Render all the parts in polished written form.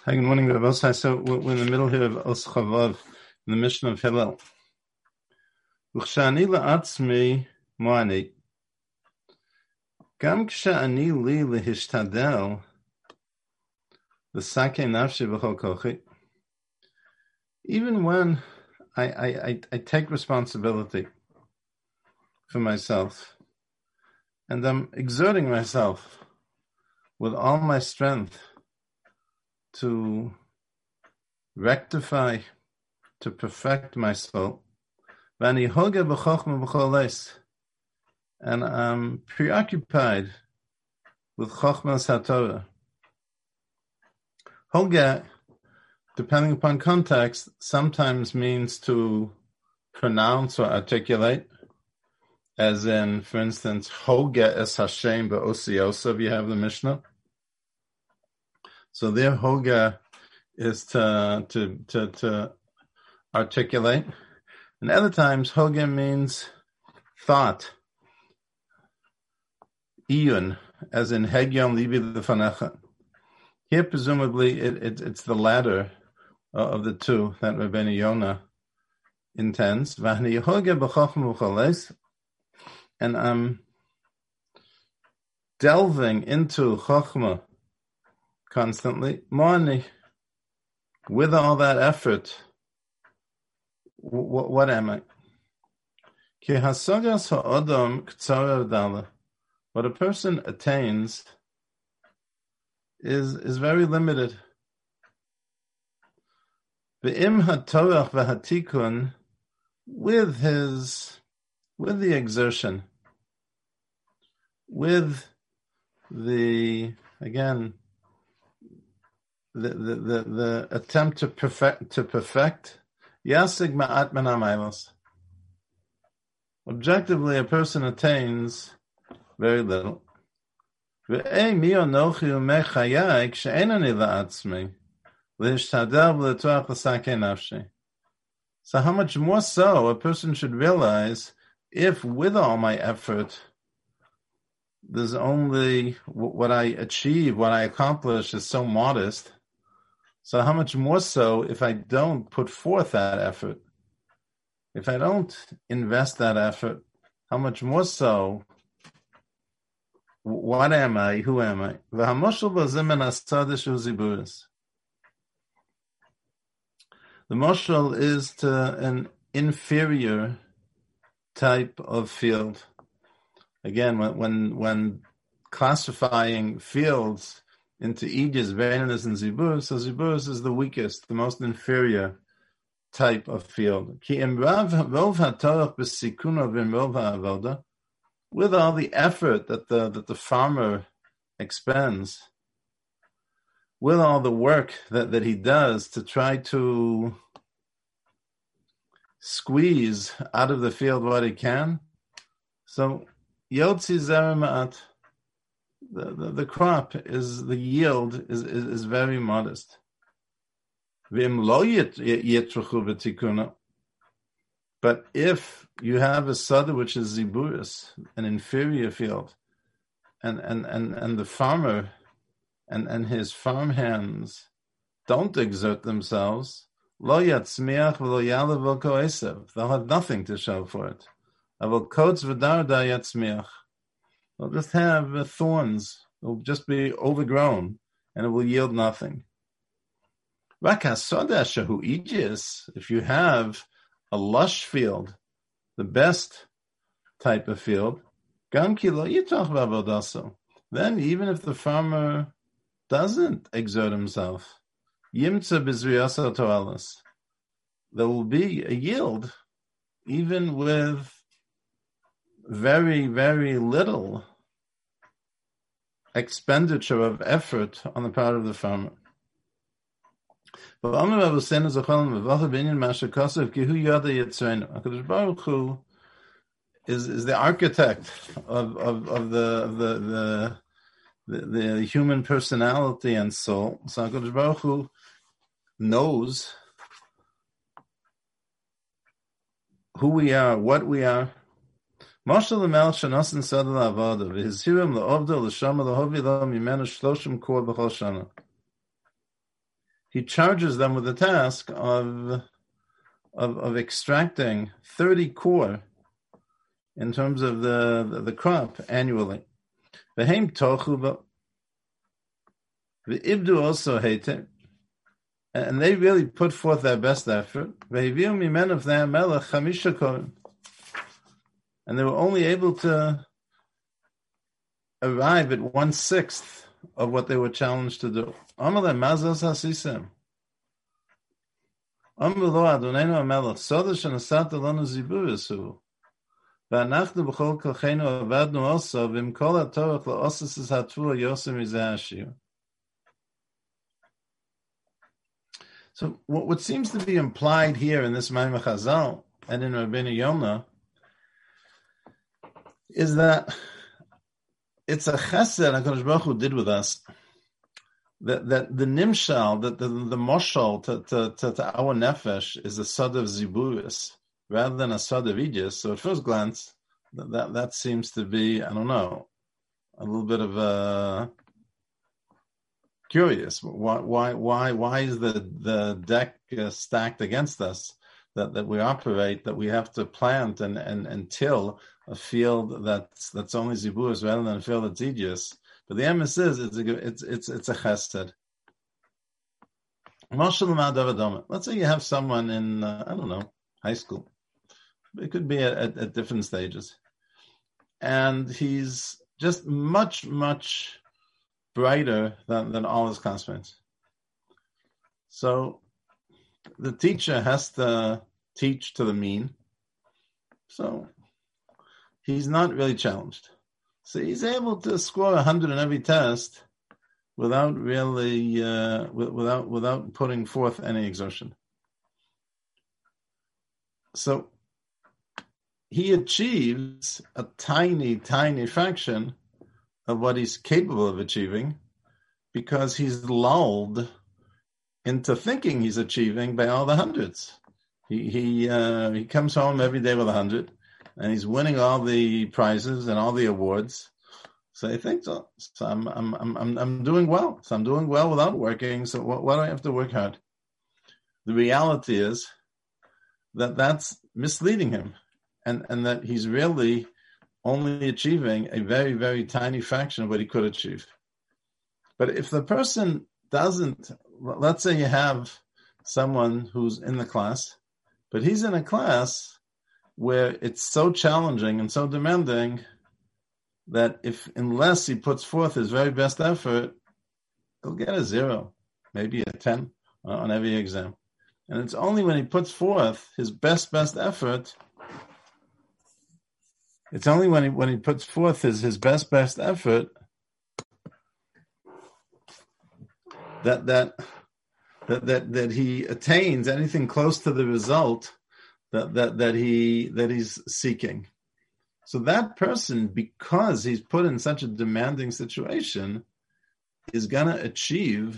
Hi, good morning, Rabbi Osai. So we're in the middle here of Os Chavav, in the Mishnah of Hillel. V'chshani la'atzmi mo'ani. Gam ksha'ani li lehishtadel l'sakei nafshi v'chol kochi. Even when I take responsibility for myself, and I'm exerting myself with all my strength to rectify, to perfect my soul, and I'm preoccupied with Chochmas HaTorah. Hoga, depending upon context, sometimes means to pronounce or articulate, as in, for instance, Hoga es Hashem ba'osiyosov, you have the Mishnah. So their Hoga is to articulate. And other times, Hoga means thought. Iyun, as in Hegyon Libi Lefanecha. Here, presumably, it's the latter of the two that Rabbeinu Yonah intends. V'hani Hoga b'chochma v'choles. And I'm delving into Chochma constantly. Morning, with all that effort, what am I? Ki hasagas ha'odam k'tzara dala. What a person attains is very limited. Ve'im ha'torach v'hatikun, with the exertion, with the attempt to perfect, yasig ma'at min ha'mailos. Objectively, a person attains very little. Ve'ei mi anochi u'mei chayai k'she'enani la'atzmi l'hishtadel v'letuach l'sakei nafshi. So how much more so a person should realize if with all my effort, there's only what I achieve, what I accomplish is so modest. So how much more so if I don't put forth that effort? If I don't invest that effort, how much more so? What am I? Who am I? The moshel is to an inferior type of field. Again, when classifying fields into Aegis, Vainas, and Ziburus, so Ziburus is the weakest, the most inferior type of field. With all the effort that the farmer expends, with all the work that he does to try to squeeze out of the field what he can, so Yotzi Zeremaat, the crop is, the yield is very modest. But if you have a sada which is ziburis, an inferior field, and the farmer and his farm hands don't exert themselves, lo yatzmiach v'lo yalav v'lo koesev, they'll have nothing to show for it. They'll just have thorns. It'll just be overgrown, and it will yield nothing. If you have a lush field, the best type of field, then even if the farmer doesn't exert himself, there will be a yield, even with very, very little expenditure of effort on the part of the farmer. HaKadosh Baruch Hu is the architect of the human personality and soul. So HaKadosh Baruch Hu knows who we are, what we are. Mashal l'melech shenosin sada la'avada v'hizhirim la'ovda l'shama l'hovi lo mimenu shloshim kor b'chol shana. he charges them with the task of extracting 30 core in terms of the crop annually. V'heim tochu v'ibdu also hate, and they really put forth their best effort. V'hiviu mimen of their melech chamisha korim, and they were only able to arrive at 1/6 of what they were challenged to do. Amalei mazos hasisem. Amalo Adonenu Hamelech Sodesh Anasat Alonu Ziburusu. V'anachnu b'chol kolchenu avadnu also v'im kol hatorach la'osas hatvua yosem mizeh. So what seems to be implied here in this Maimon Chazal and in Rabbeinu Yonah is that it's a chesed HaKadosh Baruch Hu did with us, that the nimshal, that the moshal to our nefesh is a sod of ziburis rather than a sod of idis. So at first glance, that seems to be, I don't know, a little bit of curious. Why is the deck stacked against us? That we operate, that we have to plant and till a field that's only ziburis rather than a field that's idis. But the emes is it's a chesed. Let's say you have someone in I don't know, high school. It could be at different stages, and he's just much brighter than all his classmates. So the teacher has to teach to the mean. So he's not really challenged. So he's able to score 100 in every test without really, without putting forth any exertion. So he achieves a tiny fraction of what he's capable of achieving because he's lulled into thinking he's achieving by all the hundreds. He comes home every day with 100. And he's winning all the prizes and all the awards. So he thinks, oh, so I'm doing well. So I'm doing well without working. So why do I have to work hard? The reality is that that's misleading him, and that he's really only achieving a very, very tiny fraction of what he could achieve. But if the person doesn't, let's say you have someone who's in the class, but he's in a class where it's so challenging and so demanding that unless he puts forth his very best effort, he'll get a 0, maybe a 10 on every exam. And it's only when he puts forth his best effort, it's only when he puts forth his best effort that he attains anything close to the result that he's seeking. So that person, because he's put in such a demanding situation, is going to achieve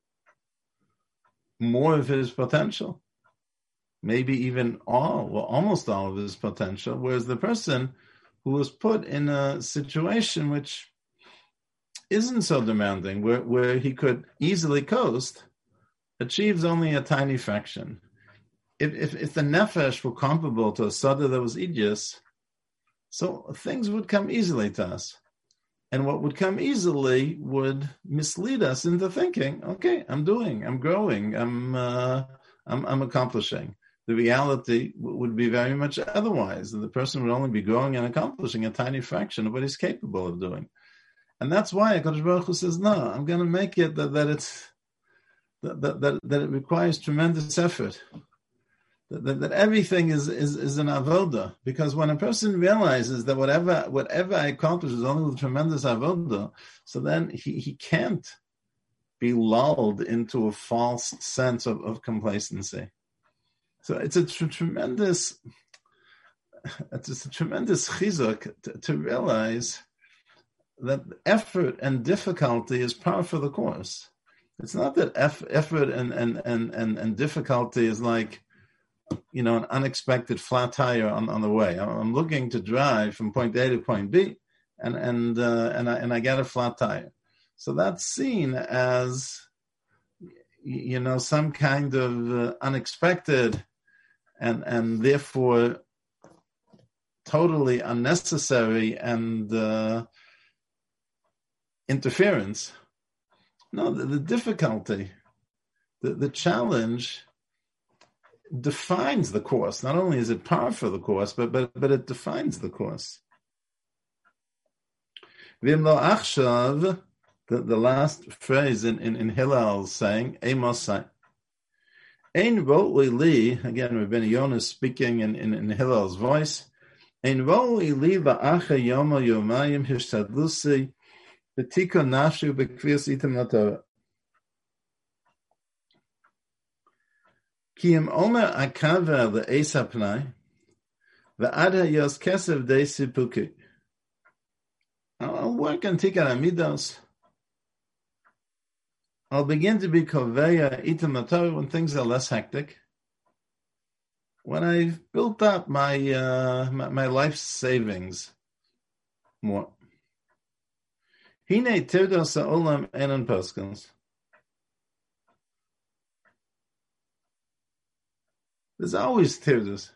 more of his potential, maybe even almost all of his potential, whereas the person who was put in a situation which isn't so demanding, where he could easily coast, achieves only a tiny fraction. If the nefesh were comparable to a sada that was idis, so things would come easily to us. And what would come easily would mislead us into thinking, okay, I'm growing, I'm accomplishing. The reality would be very much otherwise. The person would only be growing and accomplishing a tiny fraction of what he's capable of doing. And that's why HaKadosh Baruch Hu says, no, I'm going to make it that it requires tremendous effort. That everything is an avoda, because when a person realizes that whatever I accomplish is only with tremendous avoda, so then he can't be lulled into a false sense of complacency. So it's a tremendous chizuk to realize that effort and difficulty is par for the course. It's not that effort and difficulty is like, an unexpected flat tire on the way. I'm looking to drive from point A to point B, and I get a flat tire. So that's seen as, some kind of unexpected and therefore totally unnecessary and interference. No, the difficulty, the challenge defines the course. Not only is it par for the course, but it defines the course. V'imlo achshav, the last phrase in Hillel's saying, Amosai. Ein ro'li li, again, Rabbeinu Yonah speaking in Hillel's voice, Ein ro'li li ba'acha yoma yomayim hishtadlusi b'tiko nafshu b'kvius item latorah. Ki im omer akaver le'esa pnai, v'ad ha'yos kesev dei sipuki. I'll work on Tikkun Amidos. I'll begin to be koveya item latorah when things are less hectic. When I've built up my life savings more. Hine tirdos ha'olam enon poskos. There's always tirdos.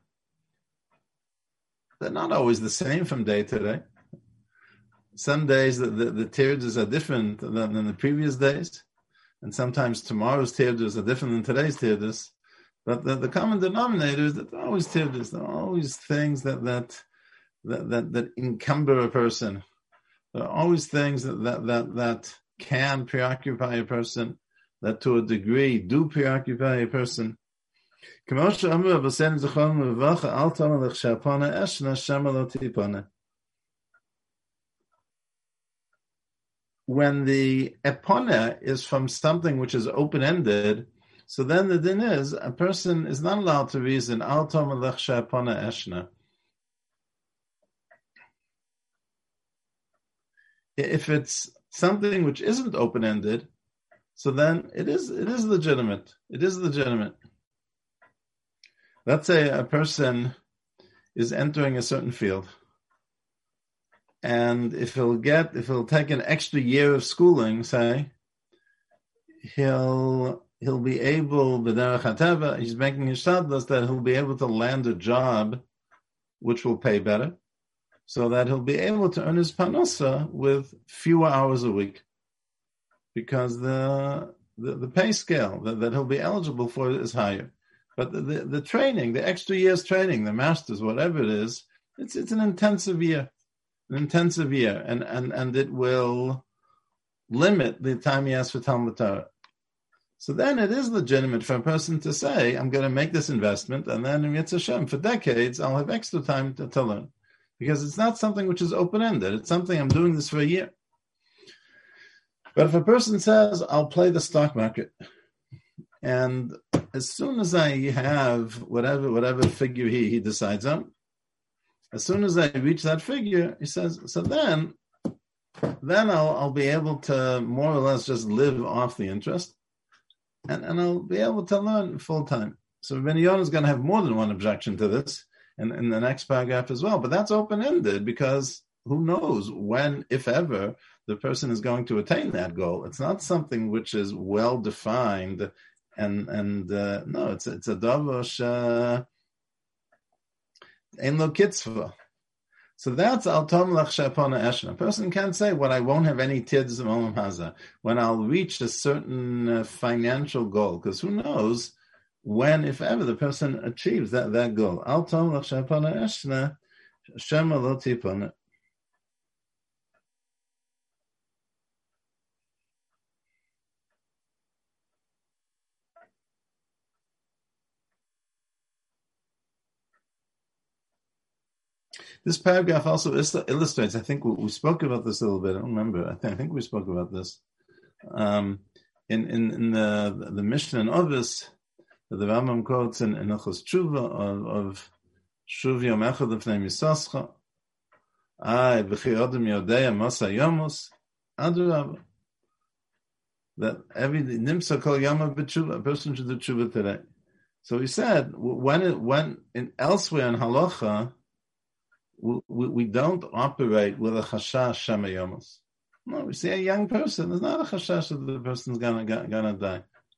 They're not always the same from day to day. Some days the tirdos are different than the previous days, and sometimes tomorrow's tirdos are different than today's tirdos. But the common denominator is that there are always tirdos. There are always things that encumber a person. There are always things that can preoccupy a person, that to a degree do preoccupy a person. When the epona is from something which is open-ended, so then the din is, a person is not allowed to reason, if it's something which isn't open-ended, so then it is legitimate. It is legitimate. Let's say a person is entering a certain field, and if he'll take an extra year of schooling, say, he'll be able, he's making his shadlas that he'll be able to land a job which will pay better, so that he'll be able to earn his parnasa with fewer hours a week, because the pay scale that he'll be eligible for is higher. But the training, the extra year's training, the masters, whatever it is, it's an intensive year, and it will limit the time he has for Talmud Torah. So then it is legitimate for a person to say, I'm going to make this investment, and then in Yitzhak Hashem, for decades, I'll have extra time to learn. Because it's not something which is open-ended. It's something I'm doing this for a year. But if a person says, I'll play the stock market, and as soon as I have whatever figure he decides on, as soon as I reach that figure, he says, so then I'll be able to more or less just live off the interest, and I'll be able to learn full time. So Rabbeinu Yonah is going to have more than one objection to this in the next paragraph as well. But that's open-ended, because who knows when, if ever, the person is going to attain that goal. It's not something which is well-defined. And no, it's a davosh ein lo kitzvah. So that's al tom lach shapona eshna. A person can't say, "When I won't have any tids of olam haza," when I'll reach a certain financial goal, because who knows when, if ever, the person achieves that goal. Al tom lach shapona eshna shema lo tipona. This paragraph also illustrates, I think we spoke about this a little bit, I don't remember, I think we spoke about this, in the Mishnah in Ovis, that the Rambam quotes in Hilchos Tshuva of Shuv Yom Echad Lefnei Misascha, B'chir Odom Yodea Masa Yomus, Adarabah, that every Nimsa Kol Yama B'Tshuva, a person should do Tshuva today. So he said, when elsewhere in Halacha, we don't operate with a chashash shema yomos. No, we see a young person. There's not a chashash that the person's gonna die.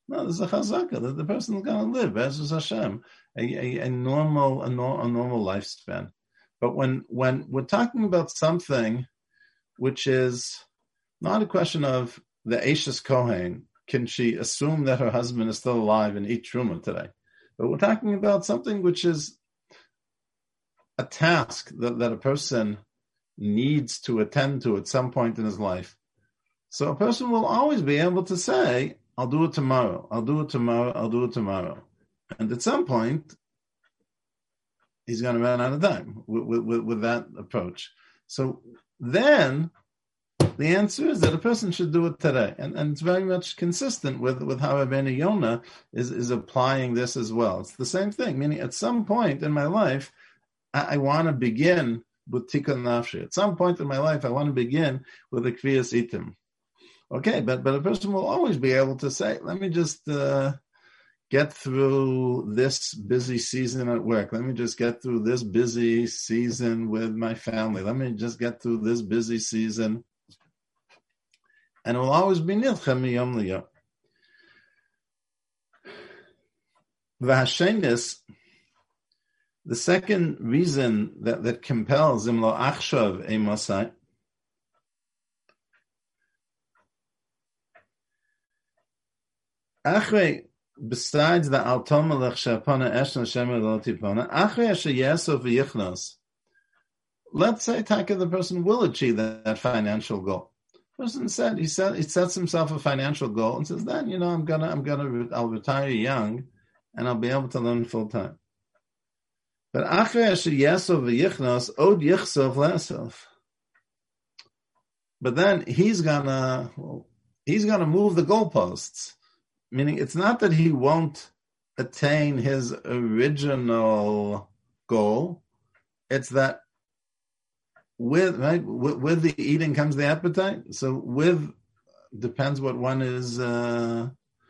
No, there's a chazaka that the person is going to live, Be'ezus Hashem, a normal lifespan. But when we're talking about something which is not a question of the Eishes Kohen, can she assume that her husband is still alive and eat truma today? But we're talking about something which is a task that a person needs to attend to at some point in his life. So a person will always be able to say, I'll do it tomorrow, I'll do it tomorrow, I'll do it tomorrow. And at some point, he's going to run out of time with that approach. So then the answer is that a person should do it today. And it's very much consistent with how Rabbeinu Yonah is applying this as well. It's the same thing, meaning at some point in my life, I want to begin with Tikkun Nafshi. At some point in my life, I want to begin with a Kviyas Itim. Okay, but a person will always be able to say, let me just get through this busy season at work. Let me just get through this busy season with my family. Let me just get through this busy season. And it will always be nilchem miyom liyom. V'hashenis, the second reason that compels imlo achshav emosai, besides the alto melech shapana eshna shemer lo tipona, achrei asher yasov v'yichnos. Let's say the person will achieve that financial goal. The person he sets himself a financial goal and says, then I'll retire young and I'll be able to learn full time. But achrei asher yasov v'yichnos od yichsov le'asov. But then he's gonna move the goalposts. Meaning, it's not that he won't attain his original goal. It's that with the eating comes the appetite. So depends what one is ingesting,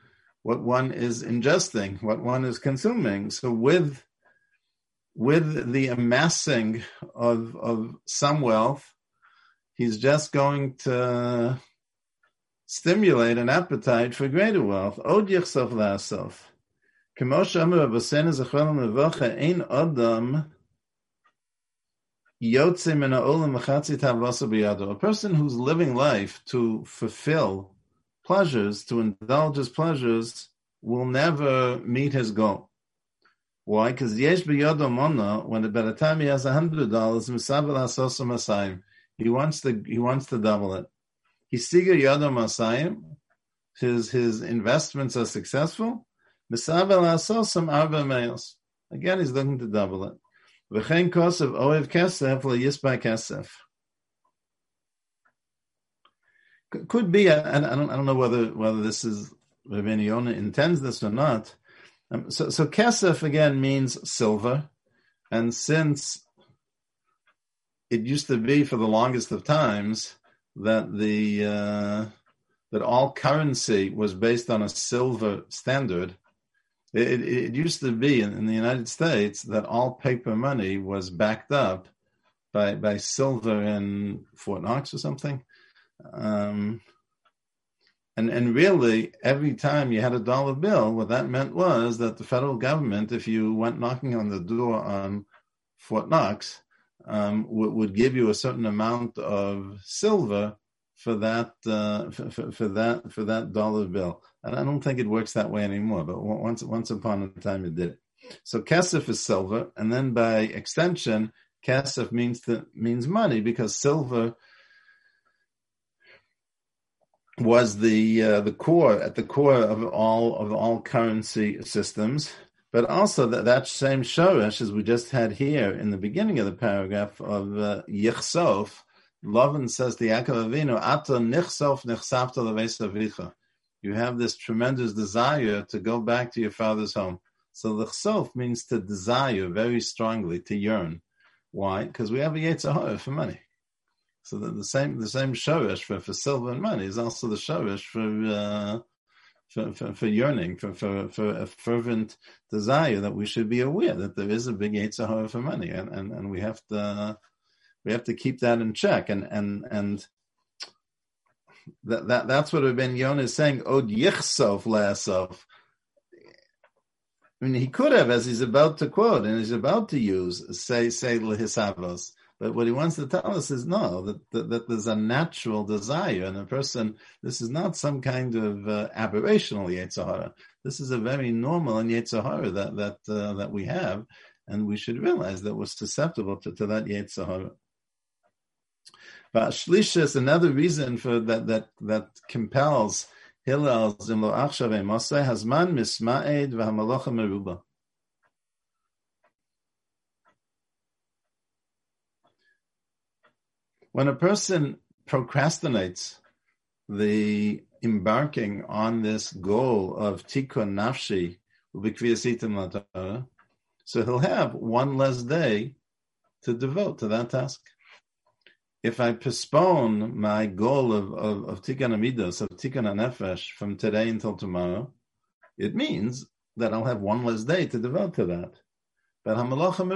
what one is consuming. So with the amassing of some wealth, he's just going to stimulate an appetite for greater wealth. Od yichsof la'asof. Kemo she'amar Rabbeinu Zechron Levacha, ein adam yotze min ha'olam v'chatzi tavasa b'yado. A person who's living life to fulfill pleasures, to indulge his pleasures, will never meet his goal. Why? Because yesh b'yado mona, when by the time he has $100, misavel hasosom asayim, he wants to double it. Hisiga yadam asayim, his investments are successful. Misavel asosam arba meils. Again, he's looking to double it. V'chein kosev oev kesef le'yisba kesef. Could be, and I don't know whether this is Rabbeinu Yonah intends this or not. So kesef again means silver, and since it used to be for the longest of times that that all currency was based on a silver standard. It used to be in the United States that all paper money was backed up by silver in Fort Knox or something. And really, every time you had a dollar bill, what that meant was that the federal government, if you went knocking on the door on Fort Knox, would give you a certain amount of silver for that dollar bill. And I don't think it works that way anymore, but once upon a time it did. So kesef is silver, and then by extension, kesef means money, because silver was the core of all currency systems. But also that same shoresh, as we just had here in the beginning of the paragraph of Yichsof, Lavan says to Yaakov Avinu, Ata nichsof nichsafta leveis avicha. You have this tremendous desire to go back to your father's home. So lichsof means to desire very strongly, to yearn. Why? Because we have a yetzer hara for money. So the same shoresh for silver and money is also the shoresh for yearning, for a fervent desire that we should be aware that there is a big yetzer hara for money, and we have to keep that in check, and that's what Rabbeinu Yonah is saying. Od yichsof le'asof. I mean, he could have, as he's about to quote, and he's about to use, say lehisavos. But what he wants to tell us is no, that there's a natural desire in a person. This is not some kind of aberrational Yetzer Hara. This is a very normal and Yetzer Hara that we have, and we should realize that we're susceptible to that Yetzer Hara. But Shlisha is another reason for that compels Hillel Zimlo Achshavei Mosai Hazman Misma'ed v'Hamalocha Meruba. When a person procrastinates the embarking on this goal of Tikkun Nafshi U'Bikviyasitim LaTorah, so he'll have one less day to devote to that task. If I postpone my goal of Tikkun Amidos, of Tikkun HaNefesh from today until tomorrow, it means that I'll have one less day to devote to that. But Hamalacha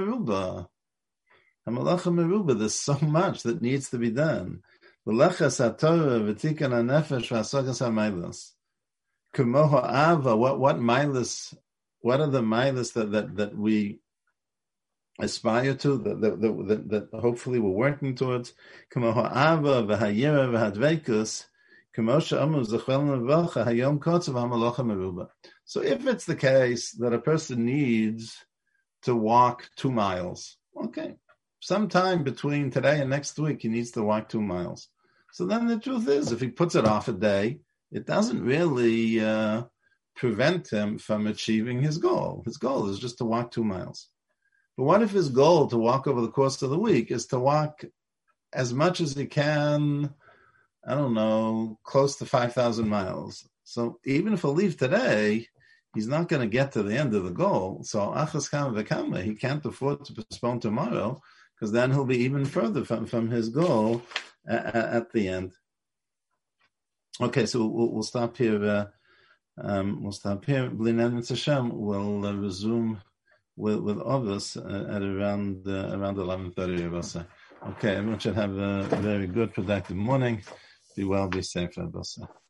Meruba, there's so much that needs to be done. V'lechas HaTorah v'Tikkun HaNefesh v'Hasagas HaMailos. K'mo ha'ava, what milas, what are the milas that we aspire to, that hopefully we're working towards? K'mo ha'ava v'hayira v'hadveikus, k'mo she'amu zechvel nevacha hayom kotzav hamalacha meruba. So if it's the case that a person needs to walk 2 miles, okay, sometime between today and next week he needs to walk 2 miles. So then the truth is, if he puts it off a day, it doesn't really prevent him from achieving his goal. His goal is just to walk 2 miles. But what if his goal to walk over the course of the week is to walk as much as he can, I don't know, close to 5,000 miles? So even if he'll leave today, he's not going to get to the end of the goal. So achas kama v'kama, he can't afford to postpone tomorrow, because then he'll be even further from his goal at the end. Okay, so we'll stop here. We'll stop here. B'linyan Hashem, we'll resume with others at around 11:30. Okay, everyone should have a very good, productive morning. Be well, be safe, Rabbi.